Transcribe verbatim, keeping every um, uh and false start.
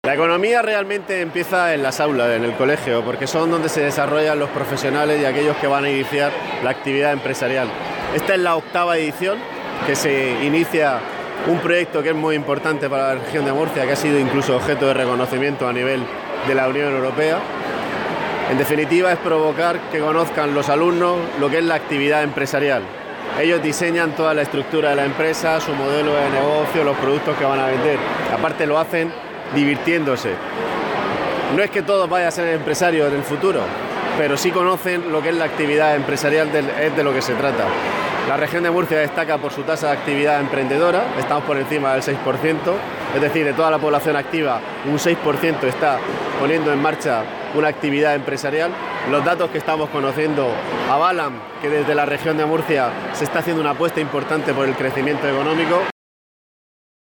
La economía realmente empieza en las aulas, en el colegio, porque son donde se desarrollan los profesionales y aquellos que van a iniciar la actividad empresarial. Esta es la octava edición que se inicia un proyecto que es muy importante para la región de Murcia, que ha sido incluso objeto de reconocimiento a nivel de la Unión Europea. En definitiva, es provocar que conozcan los alumnos lo que es la actividad empresarial. Ellos diseñan toda la estructura de la empresa, su modelo de negocio, los productos que van a vender. Aparte lo hacen divirtiéndose. No es que todos vayan a ser empresarios en el futuro, pero sí conocen lo que es la actividad empresarial, del, es de lo que se trata. La región de Murcia destaca por su tasa de actividad emprendedora, estamos por encima del seis por ciento, es decir, de toda la población activa, un seis por ciento está poniendo en marcha una actividad empresarial. Los datos que estamos conociendo avalan que desde la región de Murcia se está haciendo una apuesta importante por el crecimiento económico.